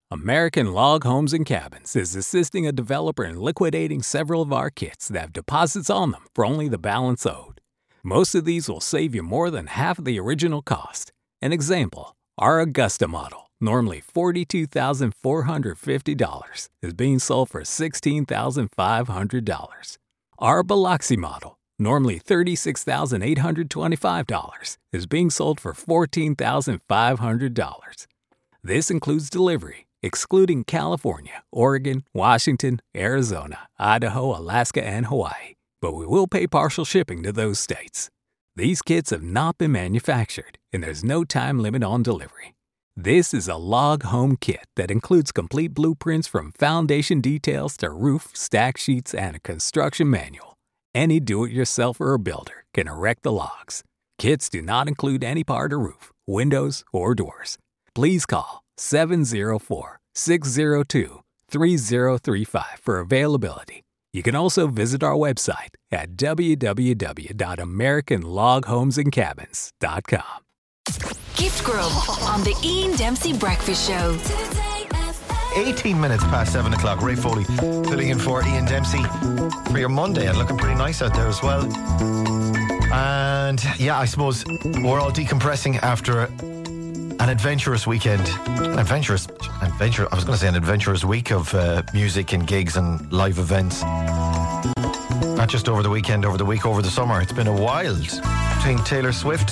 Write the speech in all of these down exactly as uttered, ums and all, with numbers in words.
American Log Homes and Cabins is assisting a developer in liquidating several of our kits that have deposits on them for only the balance owed. Most of these will save you more than half of the original cost. An example, our Augusta model, normally forty-two thousand four hundred fifty dollars, is being sold for sixteen thousand five hundred dollars. Our Biloxi model, normally thirty-six thousand eight hundred twenty-five dollars, is being sold for fourteen thousand five hundred dollars. This includes delivery, excluding California, Oregon, Washington, Arizona, Idaho, Alaska, and Hawaii. But we will pay partial shipping to those states. These kits have not been manufactured, and there's no time limit on delivery. This is a log home kit that includes complete blueprints from foundation details to roof, stack sheets, and a construction manual. Any do-it-yourselfer or builder can erect the logs. Kits do not include any part or roof, windows, or doors. Please call seven oh four, six oh two, three oh three five for availability. You can also visit our website at w w w dot american log homes and cabins dot com. Gift Grub on the Ian Dempsey Breakfast Show. eighteen minutes past seven o'clock. Ray Foley filling in for Ian Dempsey for your Monday, and looking pretty nice out there as well. And yeah, I suppose we're all decompressing after an adventurous weekend. An adventurous, adventure. I was going to say an adventurous week of uh, music and gigs and live events. Not just over the weekend, over the week, over the summer. It's been a wild between Taylor Swift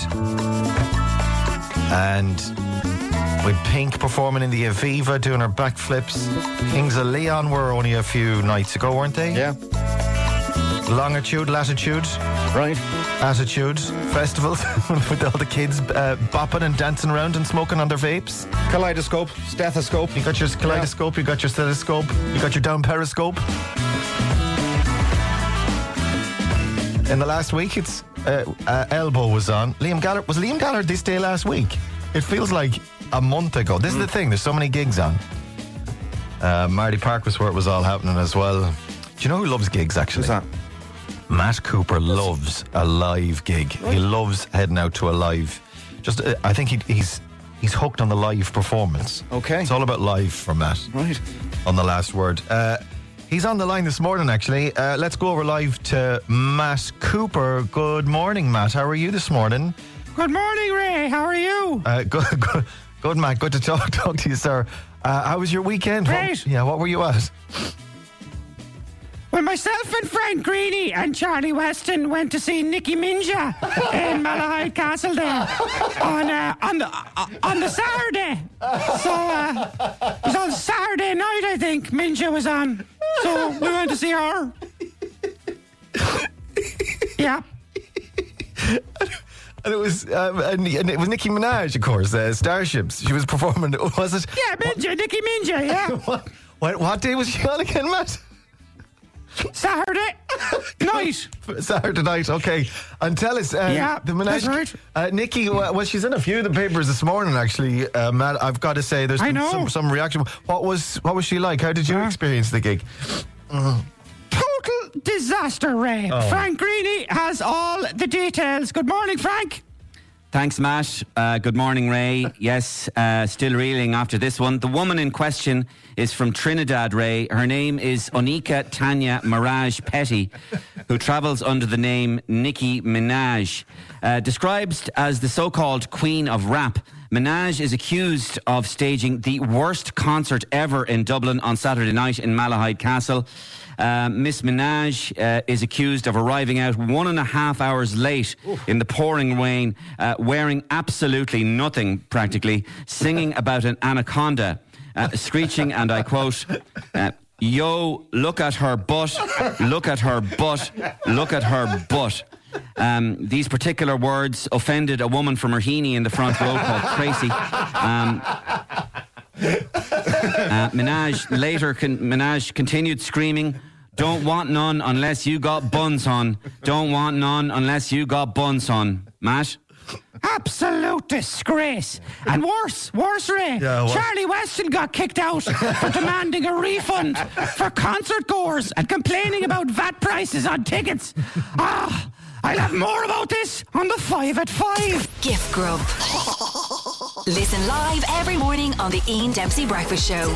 and with Pink performing in the Aviva, doing her backflips. Kings of Leon were only a few nights ago, weren't they? Yeah. Longitude, Latitude. Right. Attitude Festival with all the kids uh, bopping and dancing around and smoking on their vapes. Kaleidoscope, stethoscope. You got your kaleidoscope, yeah. You got your stethoscope, you got your down periscope. In the last week, it's uh, uh, Elbow was on. Liam Gallagher, was Liam Gallagher this day last week? It feels like a month ago. This mm. is the thing, there's so many gigs on. Uh, Marty Park was where it was all happening as well. Do you know who loves gigs, actually? Who's that? Matt Cooper loves a live gig. Right. He loves heading out to a live. Just, uh, I think he, he's he's hooked on the live performance. Okay. It's all about live for Matt. Right. On the last word. Uh, he's on the line this morning, actually. Uh, let's go over live to Matt Cooper. Good morning, Matt. How are you this morning? Good morning, Ray. How are you? Uh, good, good, good, Matt. Good to talk, talk to you, sir. Uh, how was your weekend? Great. What, yeah, what were you at? Well, myself and Frank Greeny and Charlie Weston went to see Nicki Minaj in Malahide Castle there on uh, on the uh, on the Saturday. So uh, it was on Saturday night, I think. Minaj was on, so we went to see her. Yeah. And it was um, and, and it was Nicki Minaj, of course. Uh, Starships. She was performing. Was it? Yeah, Minaj, Nicki Minaj. Yeah. what, what what day was she on again, Matt? Saturday night. Saturday night, okay. And tell us, uh, yeah, the Minaj, that's right. Uh, Nicki, well, she's in a few of the papers this morning, actually. Uh, Matt, I've got to say, there's I some, know. some, some reaction. What was what was she like? How did you uh, experience the gig? Uh, total disaster, Ray. Oh. Frank Greeny has all the details. Good morning, Frank. Thanks, Matt. Uh, good morning, Ray. Yes, uh, still reeling after this one. The woman in question is from Trinidad, Ray. Her name is Onika Tanya Mirage Petty, who travels under the name Nicki Minaj. Uh, described as the so-called queen of rap, Minaj is accused of staging the worst concert ever in Dublin on Saturday night in Malahide Castle. Uh, Miss Minaj uh, is accused of arriving out one and a half hours late Oof. in the pouring rain, uh, wearing absolutely nothing, practically, singing about an anaconda, uh, screeching, and I quote, uh, yo, look at her butt, look at her butt, look at her butt. Um, these particular words offended a woman from Raheny in the front row called Tracy. Um, uh, Minaj later con- Minaj continued screaming, don't want none unless you got buns on. Don't want none unless you got buns on. Matt? Absolute disgrace. And worse, worse, Ray. Yeah, well. Charlie Weston got kicked out for demanding a refund for concert goers and complaining about V A T prices on tickets. Ah, I'll have more about this on the five at five. Gift Grub. Listen live every morning on the Ian Dempsey Breakfast Show.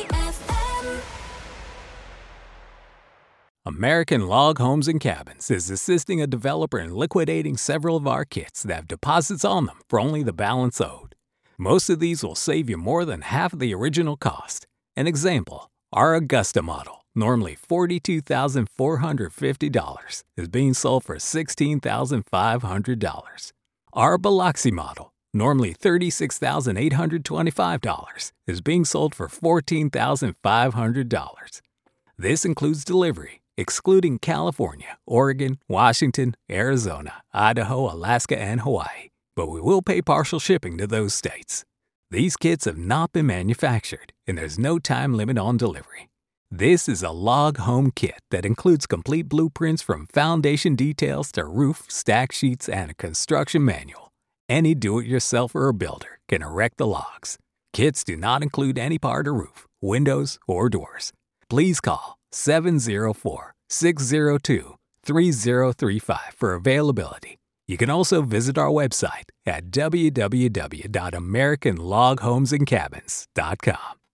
American Log Homes and Cabins is assisting a developer in liquidating several of our kits that have deposits on them for only the balance owed. Most of these will save you more than half of the original cost. An example, our Augusta model, normally forty-two thousand four hundred fifty dollars, is being sold for sixteen thousand five hundred dollars. Our Biloxi model, normally thirty-six thousand eight hundred twenty-five dollars, is being sold for fourteen thousand five hundred dollars. This includes delivery, excluding California, Oregon, Washington, Arizona, Idaho, Alaska, and Hawaii. But we will pay partial shipping to those states. These kits have not been manufactured, and there's no time limit on delivery. This is a log home kit that includes complete blueprints from foundation details to roof, stack sheets, and a construction manual. Any do-it-yourselfer or builder can erect the logs. Kits do not include any part of roof, windows, or doors. Please call seven oh four, six oh two, three oh three five for availability. You can also visit our website at w w w dot american log homes and cabins dot com.